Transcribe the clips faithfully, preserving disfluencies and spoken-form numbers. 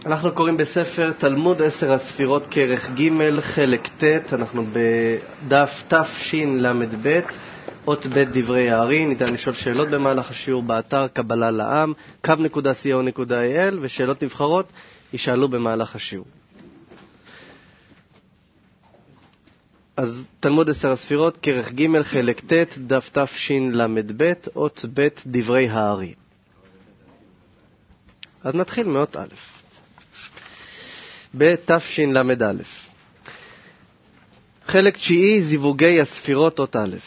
אנחנו קוראים בספר תלמוד עשר הספירות כרך ג' חלק ט', אנחנו בדף תשל"ב, אות ב' דברי הארי. ניתן לשאול שאלות במהלך השיעור באתר קבלה לעם, קו נקודה סי או נקודה איי אל, ושאלות נבחרות יישאלו במהלך השיעור. אז תלמוד עשר הספירות כרך ג' חלק ט', דף תשל"ב, אות ב' דברי הארי. אז נתחיל מאות א'. בתשל"א. חלק תשיעי, זיווגי הספירות, אות א'.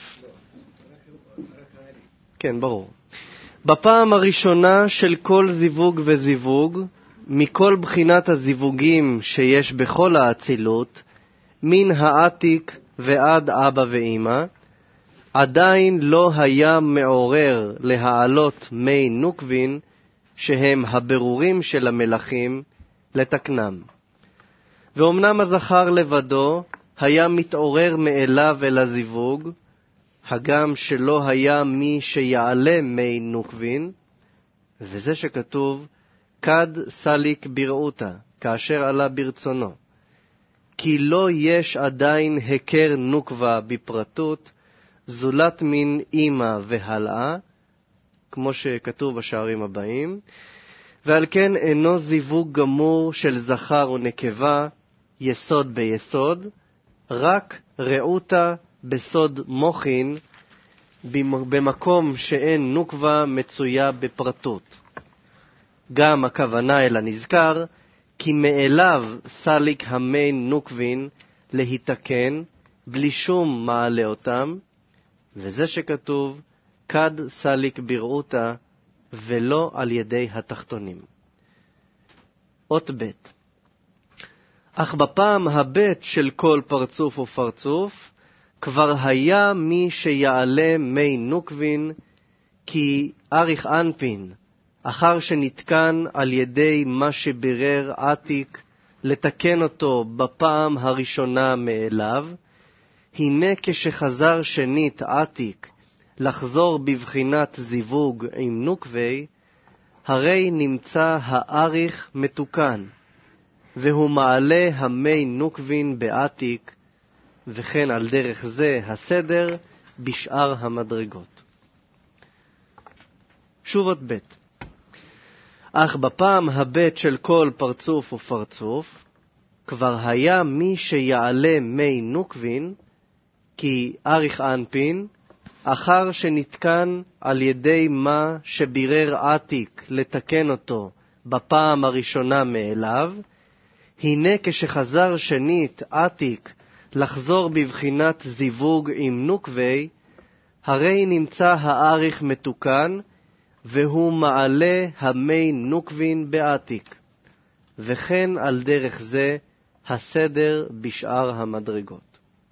כן, ברור. בפעם הראשונה של כל זיווג וזיווג, מכל בחינת הזיווגים שיש בכל האצילות, מן העתיק ועד אבא ואמא, עדיין לא היה מעורר להעלות מי נוקבין, שהם הבירורים של המלכים, לתקנם. ואומנם הזכר לבדו היה מתעורר מאליו אל הזיווג, הגם שלא היה מי שיעלה מי נוקבין, וזה שכתוב, כד סליק ברעותה, כאשר עלה ברצונו. כי לא יש עדיין הכר נוקבה בפרטות, זולת מן אמא והלאה, כמו שכתוב בשערים הבאים, ועל כן אינו זיווג גמור של זכר ונקבה, יסוד ביסוד, רק רעותה בסוד מוחין, במקום שאין נוקבה מצויה בפרטות. גם הכוונה אל הנזכר, כי מאליו סליק המי נוקבין להתקן, בלי שום מעלה אותם, וזה שכתוב, כד סליק ברעותה, ולא על ידי התחתונים. אות ב'. אך בפעם הבית של כל פרצוף ופרצוף, כבר היה מי שיעלה מי נוקבין, כי אריך אנפין, אחר שנתקן על ידי מה שבירר עתיק, לתקן אותו בפעם הראשונה מאליו, הנה כשחזר שנית עתיק, לחזור בבחינת זיווג עם נוקבי, הרי נמצא האריך מתוקן, והוא מעלה המי נוקבין בעתיק, וכן על דרך זה הסדר בשאר המדרגות. שוב עוד ב'. אך בפעם הבית של כל פרצוף ופרצוף, כבר היה מי שיעלה מי נוקבין, כי אריך אנפין, אחר שנתקן על ידי מה שבירר עתיק לתקן אותו בפעם הראשונה מאליו, הנה כשחזר שנית עתיק לחזור בבחינת זיווג עם נוקבי, הרי נמצא האריך מתוקן, והוא מעלה המי נוקבין בעתיק, וכן על דרך זה הסדר בשאר המדרגות.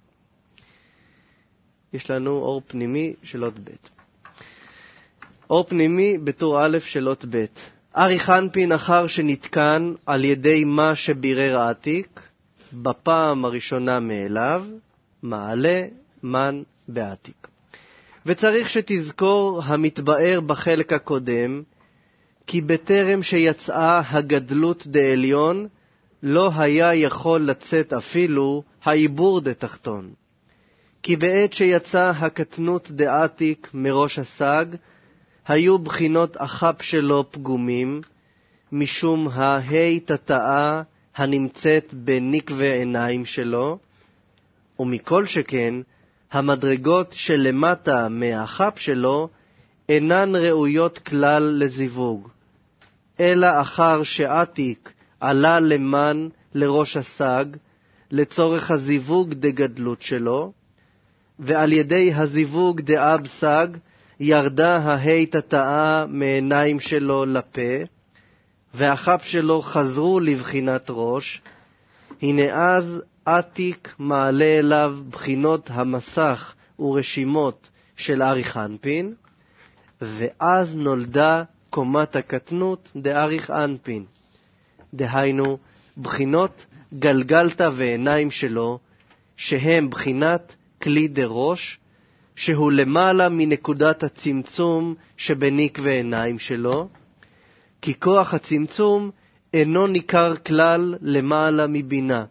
יש לנו אור פנימי של אות ב'. אור פנימי בטור א' של אות ב'. אריך אנפין אחר שנתקן על ידי מה שבירר עתיק, בפעם הראשונה מאליו, מעלה מן בעתיק. וצריך שתזכור המתבאר בחלק הקודם, כי בטרם שיצאה הגדלות דעליון, לא היה יכול לצאת אפילו העיבור דתחתון. כי בעת שיצא הקטנות דעתיק מראש הסג, היו בחינות אחת שלו פגומים, משום ההי תתאה הנמצאת בנקווה עיניים שלו, ומכל שכן, המדרגות שלמטה מהחפ שלו אינן ראויות כלל לזיווג, אלא אחר שעתיק עלה למן לראש הסג, לצורך הזיווג דגדלות שלו, ועל ידי הזיווג דאב סג ירדה ההי תתאה מעיניים שלו לפה, והחפ שלו חזרו לבחינת ראש. הנה אז עתיק מעלה אליו בחינות המסך ורשימות של אריך אנפין, ואז נולדה קומת הקטנות דאריך אנפין. דהיינו, בחינות גלגלתא ועיניים שלו, שהם בחינת כלי דראש, שהוא למעלה מנקודת הצמצום שבניק ועיניים שלו, כי כוח הצמצום אינו ניכר כלל למעלה מבינה.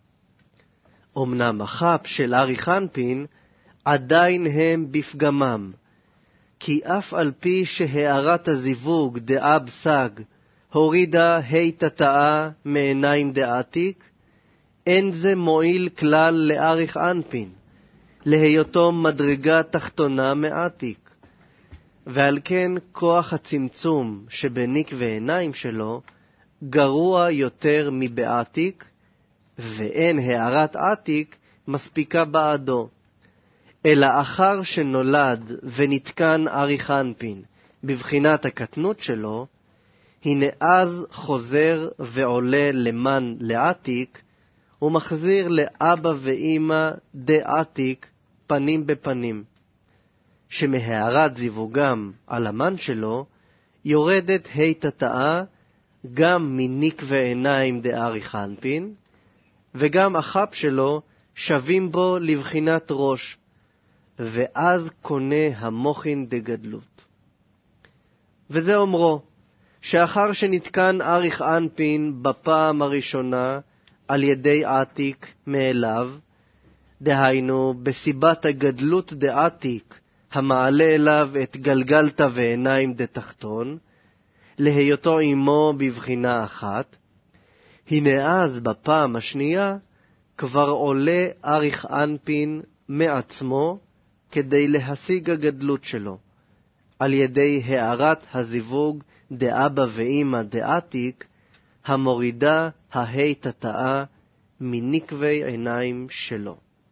אמנם החפ של ארי חנפין עדיין הם בפגמם, כי אף על פי שהערת הזיווג דאב סג הורידה ה' תתאה מעיניים דעתיק, אין זה מועיל כלל לאריך אנפין, להיותו מדרגה תחתונה מעתיק. ועל כן כוח הצמצום שבניק ועיניים שלו גרוע יותר מבעתיק, ואין הערת עתיק מספיקה בעדו. אלא אחר שנולד ונתקן אריך אנפין בבחינת הקטנות שלו, הנה אז חוזר ועולה למן לעתיק, ומחזיר לאבא ואמא דעתיק פנים בפנים, שמהערת זיווגם על המן שלו יורדת ה' תתאה גם מניק ועיניים דאריך אנפין, וגם החפ שלו שווים בו לבחינת ראש, ואז קונה המוחין דגדלות. וזה אומרו, שאחר שנתקן אריך אנפין בפעם הראשונה על ידי עתיק מאליו, דהיינו בסיבת הגדלות דעתיק המעלה אליו את גלגלת ועיניים דתחתון, להיותו עמו בבחינה אחת, הנה אז בפעם השנייה כבר עולה אריך אנפין מעצמו כדי להשיג הגדלות שלו, על ידי הערת הזיווג דאבא ואמא דעתיק, המורידה הה' תתאה מנקבי עיניים שלו.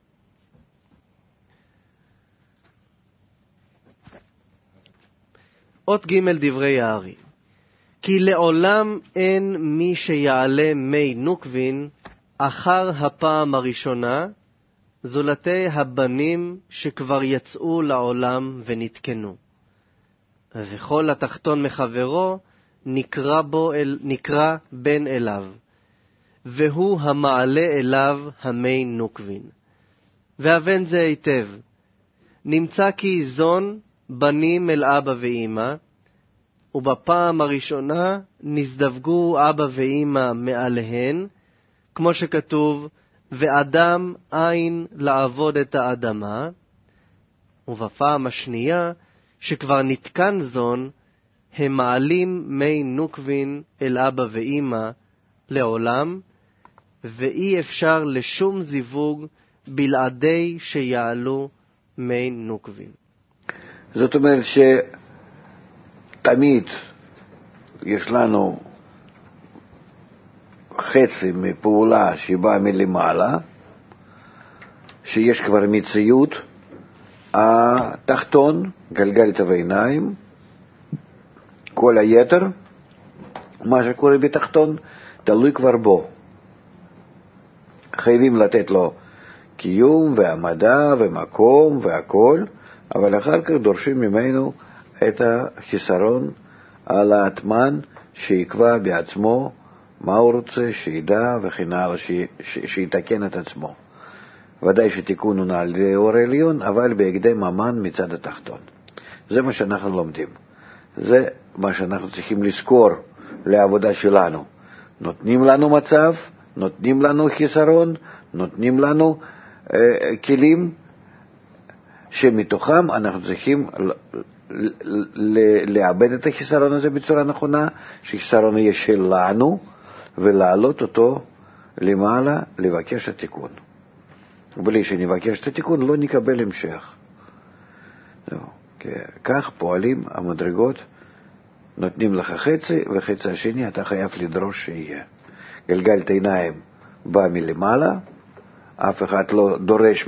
אות ג' דברי הארי. כי לעולם אין מי שיעלה מי נוקבין אחר הפעם הראשונה, זולתי הבנים שכבר יצאו לעולם ונתקנו. וכל התחתון מחברו נקרא, בו אל, נקרא בן אליו, והוא המעלה אליו המי נוקבין. והבן זה היטב, נמצא כי זון בנים אל אבא ואמא, ובפעם הראשונה נזדווגו אבא ואמא מעליהן, כמו שכתוב, ואדם אין לעבוד את האדמה, ובפעם השנייה, שכבר נתקן זון, הם מעלים מי נוקבין אל אבא ואמא לעולם, ואי אפשר לשום זיווג בלעדי שיעלו מי נוקבין. זאת אומרת שתמיד יש לנו חצי מפעולה שבאה מלמעלה, שיש כבר מציאות, התחתון, גלגלת ועיניים, כל היתר, מה שקורה בתחתון, תלוי כבר בו. חייבים לתת לו קיום והמדע ומקום והכל, אבל אחר כך דורשים ממנו את החיסרון על האטמן שיקבע בעצמו מה הוא רוצה, שידע וכן הלאה, שיתקן את עצמו. ודאי שתיקון הוא על אור עליון, אבל בהקדם המן מצד התחתון. זה מה שאנחנו לומדים. זה מה שאנחנו צריכים לזכור לעבודה שלנו. נותנים לנו מצב, נותנים לנו חיסרון, נותנים לנו אה, כלים, שמתוכם אנחנו צריכים לאבד את החיסרון הזה בצורה נכונה, שחיסרון יהיה שלנו, ולהעלות אותו למעלה, לבקש התיקון. בלי שנבקש את התיקון לא נקבל המשך. כך פועלים המדרגות, נותנים לך חצי, וחצי השני אתה חייב לדרוש שיהיה. גלגלת עיניים בא מלמעלה, אף אחד לא דורש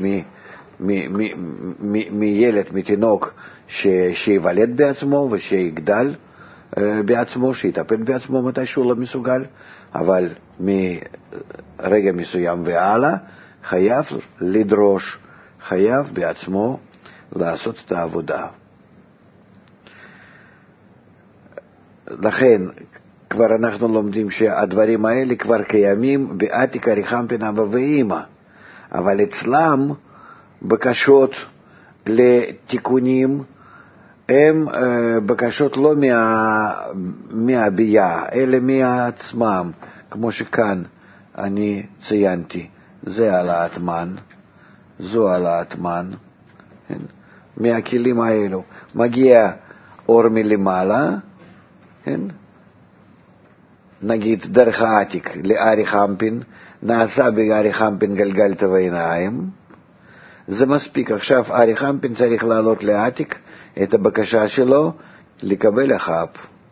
מילד, מתינוק, שיוולד בעצמו ושיגדל בעצמו, שיטפל בעצמו מתי שהוא לא מסוגל, אבל מרגע מסוים והלאה חייב לדרוש, חייב בעצמו לעשות את העבודה. לכן כבר אנחנו לומדים שהדברים האלה כבר קיימים בעתיק אריך אנפין אבא ואמא, אבל אצלם בקשות לתיקונים הם בקשות לא מה, מהבייה, אלא מעצמם, כמו שכאן אני ציינתי. זה העלאת מן, זו העלאת מן, כן? מהכלים האלו. מגיע אור מלמעלה, כן? נגיד דרך העתיק לארי חמפין, נעשה בארי חמפין גלגל ועיניים, זה מספיק. עכשיו ארי חמפין צריך לעלות לעתיק את הבקשה שלו לקבל החב.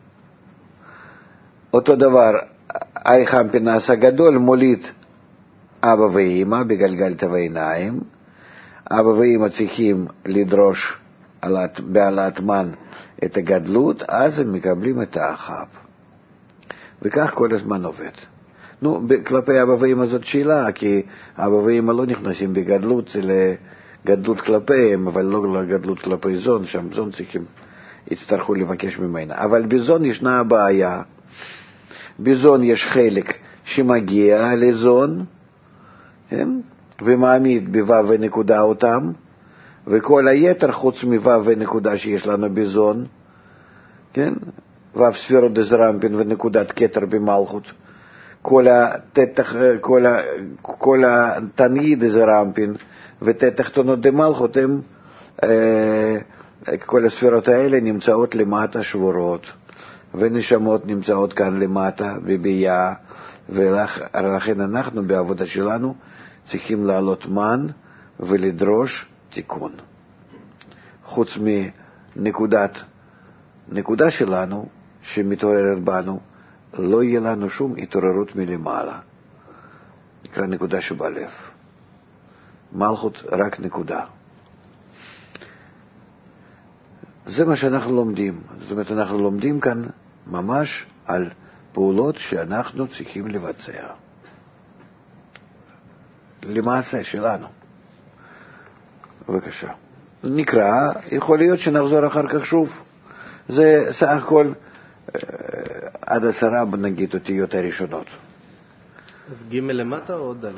אותו דבר, ארי חמפין נעשה גדול, מוליד אבא ואמא בגלגל ועיניים, אבא ואמא צריכים לדרוש בעלת מן את הגדלות, אז הם מקבלים את החב. וכך כל הזמן עובד. נו, כלפי אבא ואמא זאת שאלה, כי אבא ואמא לא נכנסים בגדלות, לגדלות כלפיהם, אבל לא לגדלות כלפי זון, שם זון צריכים, יצטרכו לבקש ממנה. אבל בזון ישנה הבעיה, בזון יש חלק שמגיע לזון, כן? ומעמיד בו' ונקודה אותם, וכל היתר חוץ מו' ונקודה שיש לנו בזון, כן? ו' ספירות דזרמפין ונקודת כתר במלכות, כל התתח, כל, ה, כל התנאי דזרמפין ותתחתונות דמלכות, הם, אה, כל הספירות האלה נמצאות למטה שבורות, ונשמות נמצאות כאן למטה בבייה, ולכן אנחנו בעבודה שלנו צריכים לעלות מן ולדרוש תיקון. חוץ מנקודת נקודה שלנו שמתעוררת בנו, לא יהיה לנו שום התעוררות מלמעלה. נקרא נקודה שבלב. מלכות רק נקודה. זה מה שאנחנו לומדים. זאת אומרת, אנחנו לומדים כאן ממש על פעולות שאנחנו צריכים לבצע. למעשה שלנו. בבקשה. נקרא, יכול להיות שנחזור אחר כך שוב. זה סך הכל עד עשרה, נגיד, אותיות הראשונות. אז ג' למטה או ד'?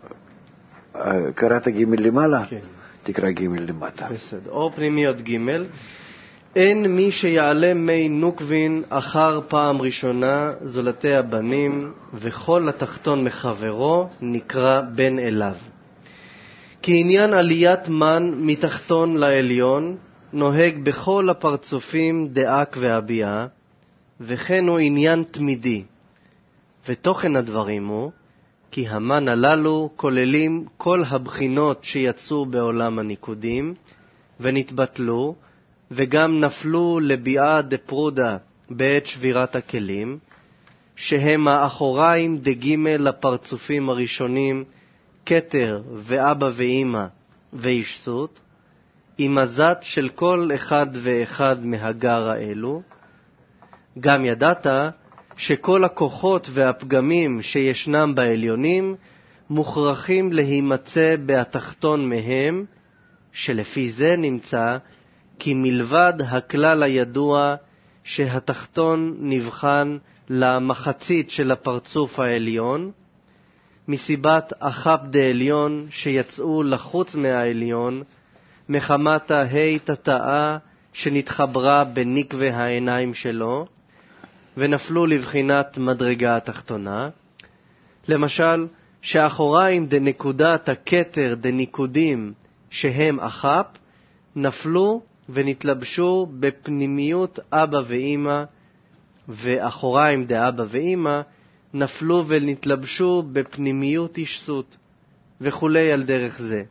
קראת ג' למעלה? כן. תקרא ג' למטה. בסדר. אור פנימיות ג' אין מי שיעלה מי נוקבין אחר פעם ראשונה זולתי הבנים, וכל התחתון מחברו נקרא בן אליו. כי עניין עליית מן מתחתון לעליון נוהג בכל הפרצופים דאק והביעה, וכן הוא עניין תמידי. ותוכן הדברים הוא כי המן הללו כוללים כל הבחינות שיצאו בעולם הניקודים ונתבטלו, וגם נפלו לביעה דפרודה בעת שבירת הכלים, שהם האחוריים דגימל לפרצופים הראשונים, כתר ואבא ואמא וישסות, עם הזת של כל אחד ואחד מהגר האלו. גם ידעת שכל הכוחות והפגמים שישנם בעליונים מוכרחים להימצא בהתחתון מהם, שלפי זה נמצא כי מלבד הכלל הידוע שהתחתון נבחן למחצית של הפרצוף העליון, מסיבת אחת דעליון שיצאו לחוץ מהעליון, מחמת ההי תתאה שנתחברה בנקווה העיניים שלו, ונפלו לבחינת מדרגה התחתונה. למשל, שאחוריים דנקודת הכתר דניקודים שהם אחפ, נפלו ונתלבשו בפנימיות אבא ואמא, ואחוריים דאבא ואמא נפלו ונתלבשו בפנימיות ישסות, וכולי על דרך זה.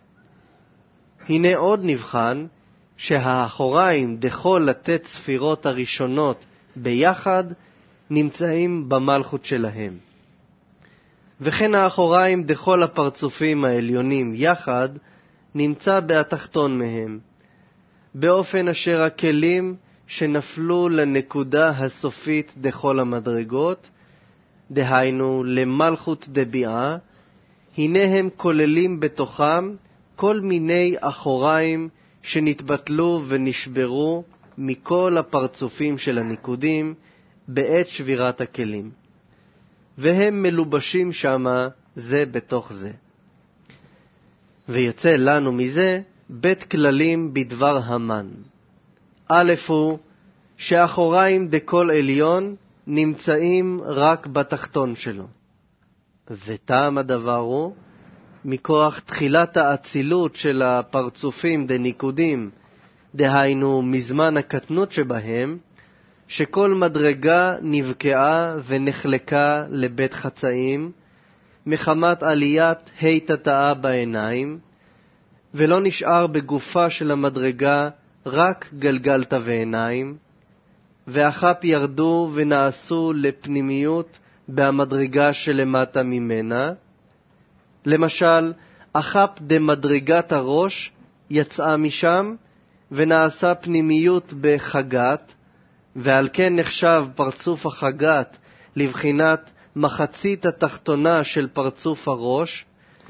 הנה עוד נבחן שהאחוריים דכל לתת ספירות הראשונות ביחד נמצאים במלכות שלהם. וכן האחוריים דכל הפרצופים העליונים יחד נמצא בהתחתון מהם, באופן אשר הכלים שנפלו לנקודה הסופית דכל המדרגות, דהיינו למלכות דביעה, הנה הם כוללים בתוכם כל מיני אחוריים שנתבטלו ונשברו מכל הפרצופים של הניקודים בעת שבירת הכלים, והם מלובשים שמה זה בתוך זה. ויוצא לנו מזה בית כללים בדבר המן. א' הוא שאחוריים דכל עליון נמצאים רק בתחתון שלו. וטעם הדבר הוא, מכוח תחילת האצילות של הפרצופים דניקודים, דהיינו מזמן הקטנות שבהם, שכל מדרגה נבקעה ונחלקה לבית חצאים, מחמת עליית היטטאה בעיניים, ולא נשאר בגופה של המדרגה רק גלגלת ועיניים, ואחת ירדו ונעשו לפנימיות במדרגה שלמטה ממנה. למשל, אחת דמדרגת הראש יצאה משם ונעשה פנימיות בחגת, ועל כן נחשב פרצוף החגת לבחינת מחצית התחתונה של פרצוף הראש,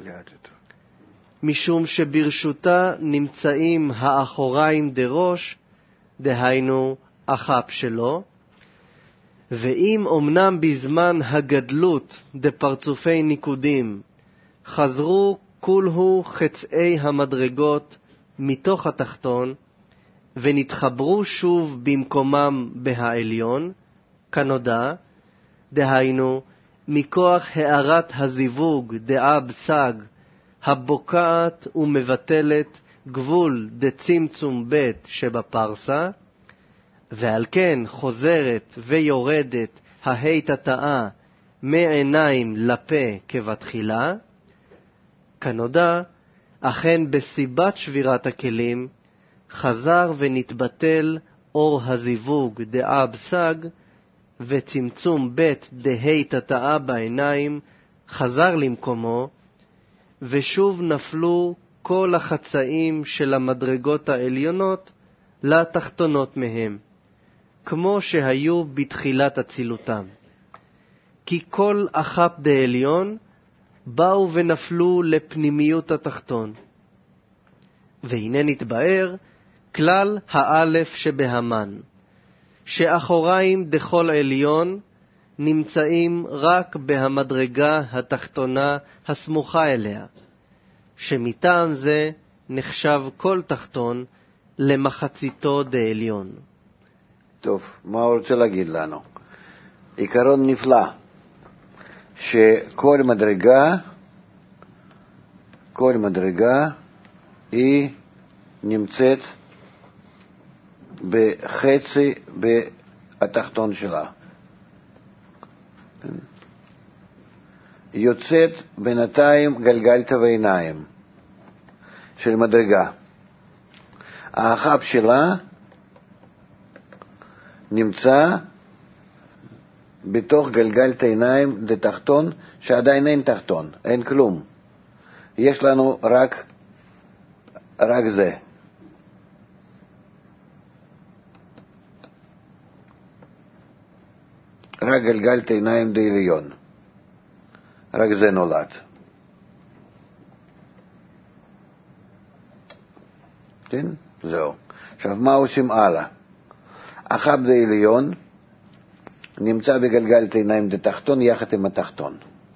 משום שברשותה נמצאים האחוריים דראש, דהיינו החפ שלו. ואם אמנם בזמן הגדלות דפרצופי ניקודים חזרו כולהו חצאי המדרגות מתוך התחתון ונתחברו שוב במקומם בהעליון, כנודע, דהיינו מכוח הערת הזיווג דאב סג הבוקעת ומבטלת גבול דצמצום בית שבפרסה, ועל כן חוזרת ויורדת ההיטטאה מעיניים לפה כבתחילה, כנודע, אכן בסיבת שבירת הכלים חזר ונתבטל אור הזיווג דאב סג, וצמצום בית דהיטטאה בעיניים חזר למקומו, ושוב נפלו כל החצאים של המדרגות העליונות לתחתונות מהם, כמו שהיו בתחילת הצילותם. כי כל אחת דעליון באו ונפלו לפנימיות התחתון. והנה נתבאר כלל האלף שבהמן, שאחוריים דכל עליון נמצאים רק בהמדרגה התחתונה הסמוכה אליה, שמטעם זה נחשב כל תחתון למחציתו דעליון. טוב, מה הוא רוצה להגיד לנו? עיקרון נפלא, שכל מדרגה, כל מדרגה היא נמצאת בחצי בתחתון שלה. יוצאת בינתיים גלגלת ועיניים של מדרגה. האחב שלה נמצא בתוך גלגלת עיניים לתחתון, שעדיין אין תחתון, אין כלום. יש לנו רק, רק זה. רק גלגלת עיניים דעליון. רק זה נולד. כן? זהו. עכשיו, מה עושים הלאה? אחב דעליון נמצא בגלגלת עיניים דתחתון יחד עם התחתון.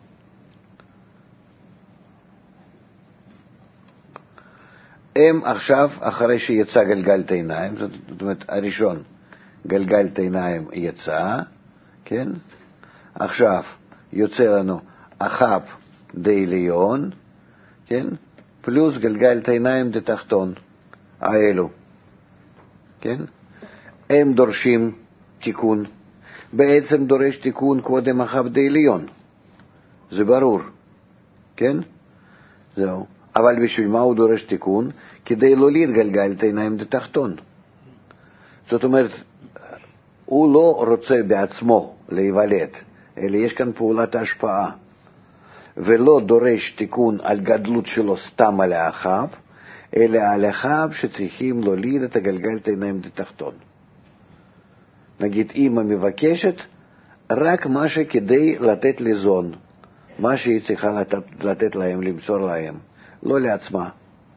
הם עכשיו, אחרי שיצא גלגלת עיניים, זאת אומרת, הראשון, גלגלת עיניים יצא, כן? עכשיו, יוצא לנו אחב דעליון, כן? פלוס גלגלת עיניים דתחתון, האלו, כן? הם דורשים תיקון. בעצם דורש תיקון קודם אחב דעליון. זה ברור, כן? זהו. אבל בשביל מה הוא דורש תיקון? כדי לא להתגלגל את העיניים לתחתון. זאת אומרת, הוא לא רוצה בעצמו להיוולד, אלא יש כאן פעולת השפעה, ולא דורש תיקון על גדלות שלו סתם על האחב, אלא על האחב שצריכים להוליד את הגלגל את העיניים לתחתון. נגיד, אמא מבקשת רק מה שכדי לתת לזון, מה שהיא צריכה לתת, לתת להם, למסור להם, לא לעצמה.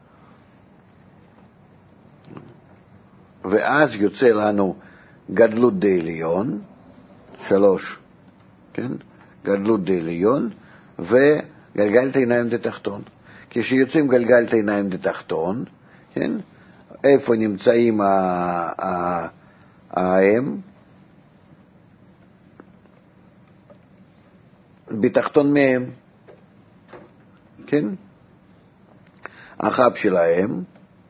ואז יוצא לנו גדלות דעליון, שלוש, כן? גדלות דעליון, וגלגלת עיניים דתחתון. כשיוצאים גלגלת עיניים דתחתון, כן? איפה נמצאים האם? בתחתון מהם, כן? החב של האם,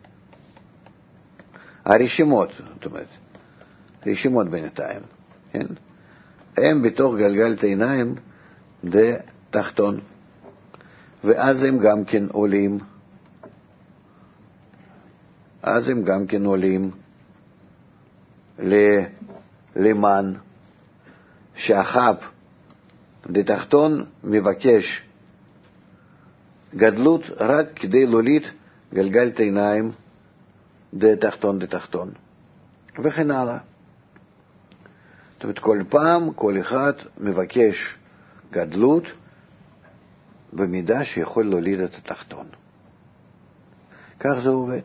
הרשימות, זאת אומרת, רשימות בינתיים, כן? הם בתוך גלגל העיניים זה תחתון, ואז הם גם כן עולים, אז הם גם כן עולים למן, שהחב דתחתון מבקש גדלות רק כדי להוליד גלגל עיניים דתחתון דתחתון, וכן הלאה. זאת אומרת, כל פעם, כל אחד מבקש גדלות במידה שיכול להוליד את התחתון. כך זה עובד.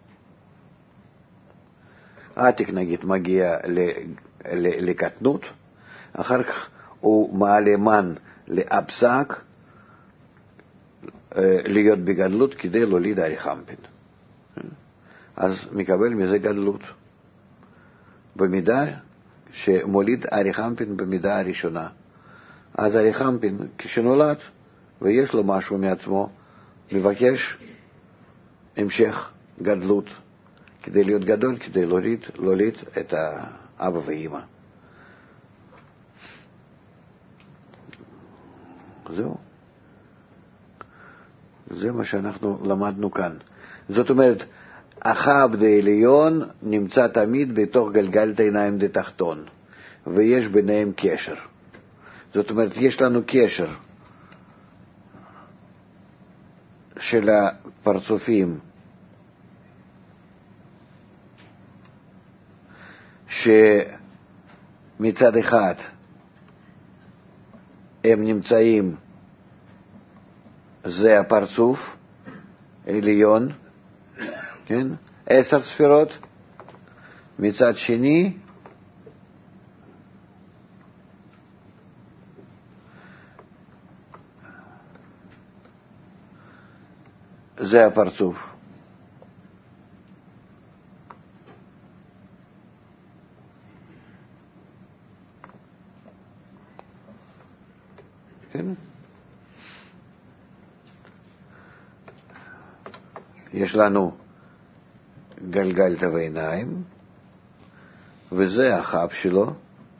עתיק נגיד מגיע לקטנות, אחר כך הוא מעלה מן לאפסק להיות בגדלות כדי להוליד אריכמפין. אז מקבל מזה גדלות. במידה שמוליד אריכמפין במידה הראשונה. אז אריכמפין כשנולד ויש לו משהו מעצמו, מבקש המשך גדלות כדי להיות גדול, כדי להוליד, להוליד את האבא ואמא. זהו. זה מה שאנחנו למדנו כאן. זאת אומרת, החב דעליון נמצא תמיד בתוך גלגל עיניים דתחתון, ויש ביניהם קשר. זאת אומרת, יש לנו קשר של הפרצופים שמצד אחד הם נמצאים, זה הפרצוף עליון, כן? עשר ספירות, מצד שני זה הפרצוף. כן? יש לנו גלגל העיניים, וזה החב שלו,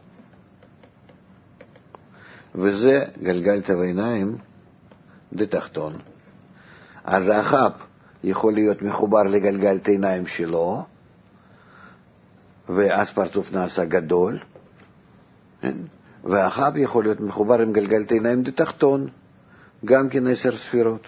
וזה גלגל העיניים דתחתון. אז החב יכול להיות מחובר לגלגל העיניים שלו, ואז פרצוף נעשה גדול, כן? והחב יכול להיות מחובר עם גלגל העיניים דתחתון, גם כן עשר ספירות.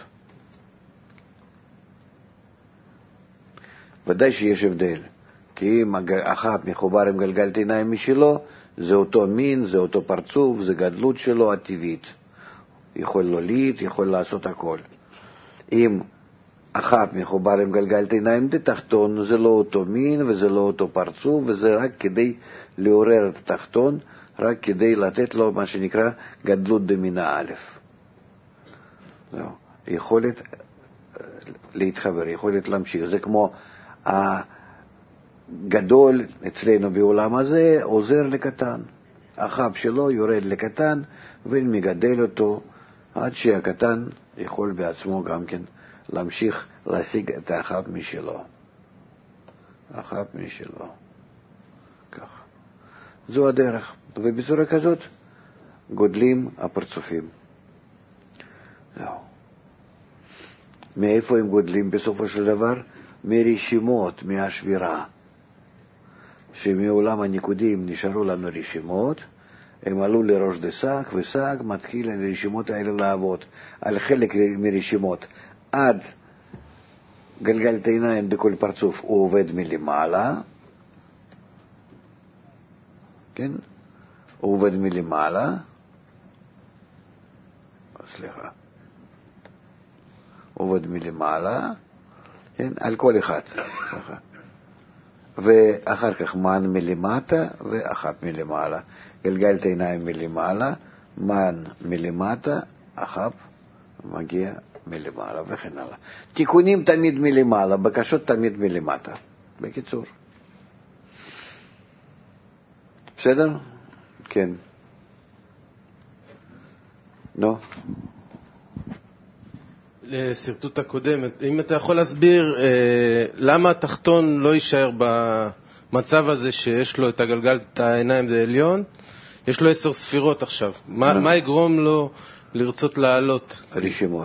ודאי שיש הבדל, כי אם החב מחובר עם גלגל עיניים משלו, זה אותו מין, זה אותו פרצוף, זה גדלות שלו הטבעית. יכול להוליד, יכול לעשות הכל. אם החב מחובר עם גלגל עיניים דתחתון, זה לא אותו מין וזה לא אותו פרצוף, וזה רק כדי לעורר את התחתון, רק כדי לתת לו מה שנקרא גדלות דמינה א'. זהו. יכולת להתחבר, יכולת להמשיך. זה כמו הגדול אצלנו בעולם הזה עוזר לקטן. החב שלו יורד לקטן ומגדל אותו עד שהקטן יכול בעצמו גם כן להמשיך להשיג את החב משלו. החב משלו. כך. זו הדרך. ובצורה כזאת גודלים הפרצופים. זהו. מאיפה הם גודלים בסופו של דבר? מרשימות, מהשבירה. שמעולם הניקודים נשארו לנו רשימות, הם עלו לראש דסק, וסק מתחיל לרשימות האלה לעבוד על חלק מרשימות. עד גלגל העיניים בכל פרצוף הוא עובד מלמעלה, כן? הוא עובד מלמעלה, סליחה, הוא עובד מלמעלה, כן? על כל אחד, סליחה. ואחר כך מן מלמטה ואחת מלמעלה. גלגל העיניים מלמעלה, מן מלמטה, אחת מגיע מלמעלה וכן הלאה. תיקונים תמיד מלמעלה, בקשות תמיד מלמטה. בקיצור. בסדר? כן. נו. לסרטוט הקודמת, אם אתה יכול להסביר אה, למה התחתון לא יישאר במצב הזה שיש לו את הגלגל, את העיניים בעליון, יש לו עשר ספירות עכשיו. מה, מה יגרום לו לרצות לעלות? רשימות.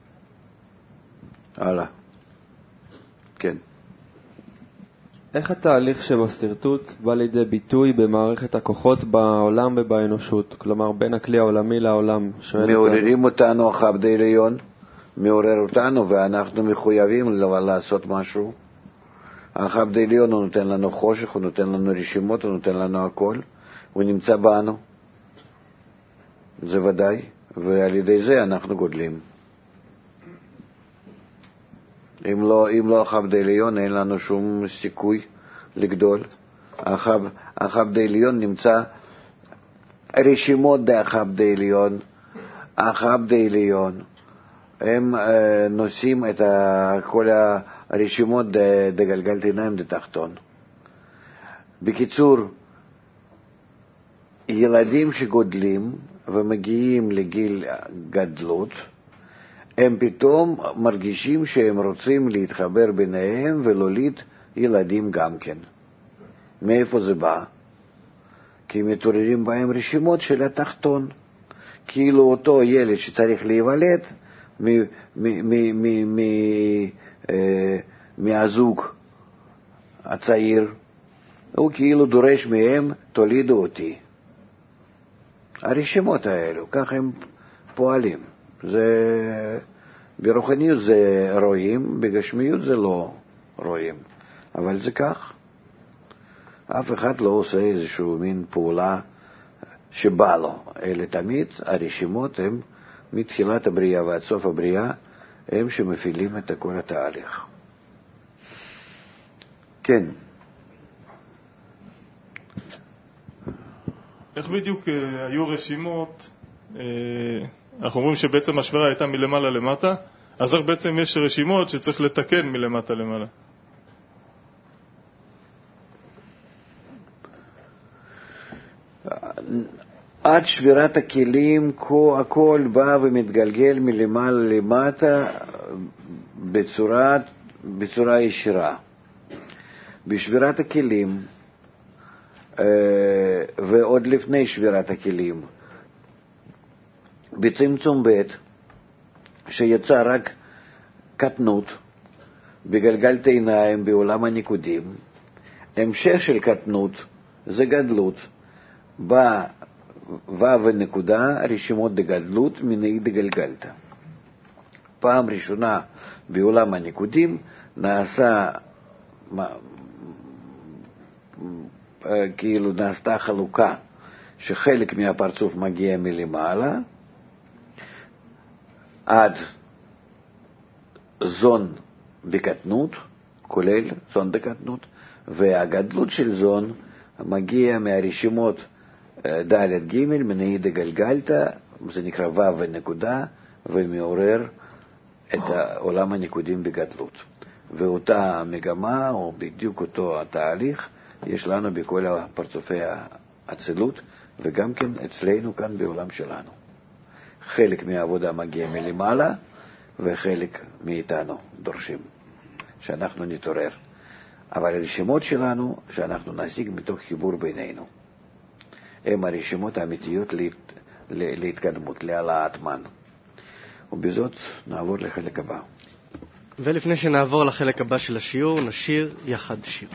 הלאה. כן. איך התהליך שבסרטוט בא לידי ביטוי במערכת הכוחות בעולם ובאנושות? כלומר, בין הכלי העולמי לעולם. מעוררים אותנו החבד העליון, מעורר אותנו ואנחנו מחויבים לעשות משהו. החבד העליון הוא נותן לנו חושך, הוא נותן לנו רשימות, הוא נותן לנו הכל. הוא נמצא בנו. זה ודאי. ועל ידי זה אנחנו גודלים. אם לא, אם לא החבד העליון, אין לנו שום סיכוי לגדול. החב, החבד העליון נמצא, רשימות דה החבד העליון, החבד העליון, הם אה, נושאים את ה, כל הרשימות דה, דה גלגל עיניים דה תחתון. בקיצור, ילדים שגודלים ומגיעים לגיל גדלות, הם פתאום מרגישים שהם רוצים להתחבר ביניהם ולהוליד ילדים גם כן. מאיפה זה בא? כי מתעוררים בהם רשימות של התחתון. כאילו אותו ילד שצריך להיוולד מהזוג הצעיר, הוא כאילו דורש מהם, תולידו אותי. הרשימות האלו, כך הם פועלים. זה, ברוחניות זה רואים, בגשמיות זה לא רואים, אבל זה כך. אף אחד לא עושה איזשהו מין פעולה שבא לו, אלא תמיד הרשימות הם מתחילת הבריאה ועד סוף הבריאה, הם שמפעילים את כל התהליך. כן. איך בדיוק היו רשימות, אנחנו אומרים שבעצם השבירה הייתה מלמעלה למטה, אז איך בעצם יש רשימות שצריך לתקן מלמטה למעלה? עד שבירת הכלים הכל בא ומתגלגל מלמעלה למטה בצורה, בצורה ישירה. בשבירת הכלים, ועוד לפני שבירת הכלים, בצמצום ב' שיצא רק קטנות בגלגלת עיניים בעולם הניקודים, המשך של קטנות זה גדלות, בא ו' ונקודה רשימות דגדלות מנהי דגלגלת. פעם ראשונה בעולם הניקודים נעשה כאילו נעשתה חלוקה שחלק מהפרצוף מגיע מלמעלה עד זון בקטנות, כולל זון בקטנות, והגדלות של זון מגיע מהרשימות ד' ג' מנהי דגלגלת, זה נקרא ו' ונקודה, ומעורר את עולם הניקודים בגדלות. ואותה מגמה, או בדיוק אותו התהליך, יש לנו בכל הפרצופי האצילות, וגם כן אצלנו כאן בעולם שלנו. חלק מהעבודה מגיע מלמעלה, וחלק מאיתנו דורשים, שאנחנו נתעורר. אבל הרשימות שלנו, שאנחנו נשיג מתוך חיבור בינינו, הם הרשימות האמיתיות להת... להתקדמות, להעלאת מן. ובזאת נעבור לחלק הבא. ולפני שנעבור לחלק הבא של השיעור, נשיר יחד שיר.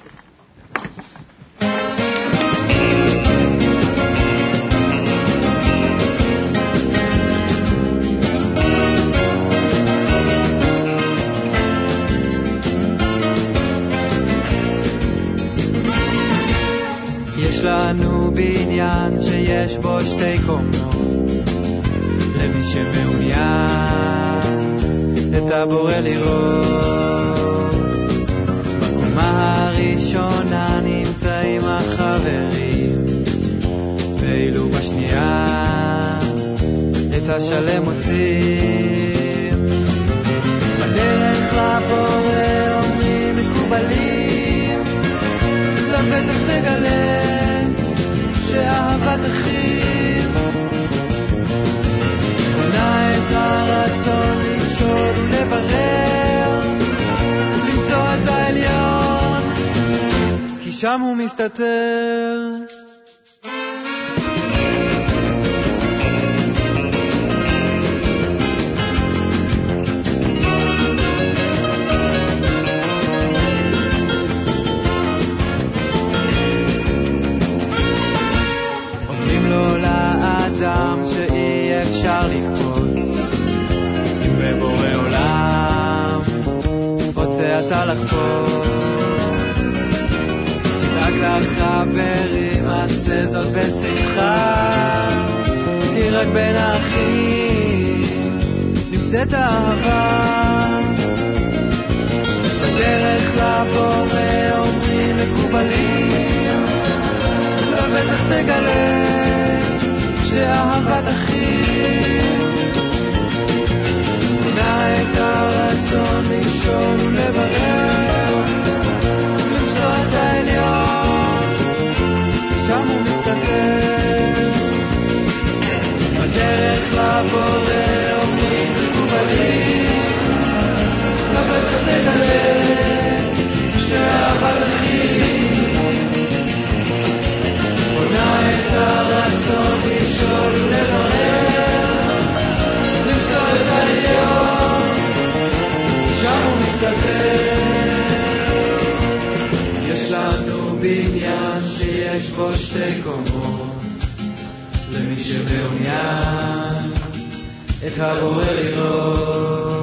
יש לנו בניין שיש בו שתי קומות, למי שמעוניין את הבורא לראות. בקומה הראשונה נמצאים החברים, ואילו בשנייה את השלם מוצאים. בדרך לבורא אומרים מקובלים, אהבת אחים. בונה את הרצון לשאול ולברר, למצוא את העליון, כי שם הוא מסתתר. אפשר לקפוץ, אם בבורא עולם רוצה אתה לחפוץ. תדאג לחברים, עשה זאת בשמחה, כי רק בין האחים נמצאת אהבה. בדרך לבורא אומרים מקובלים, לא בטח תגלה שאהבת אחים. בונה את הרצון לשאול ולברר, למצוא את העליון, שם הוא מסתתר. בדרך לבורא אומרים מקובלים, לא בטח תגלה שאהבת אחים. בונה את הרצון לשאול ולברר, למצוא את העליון, שם הוא מסתתר. יש לנו בניין שיש בו שתי קומות, למי שמעוניין את הבורא לראות.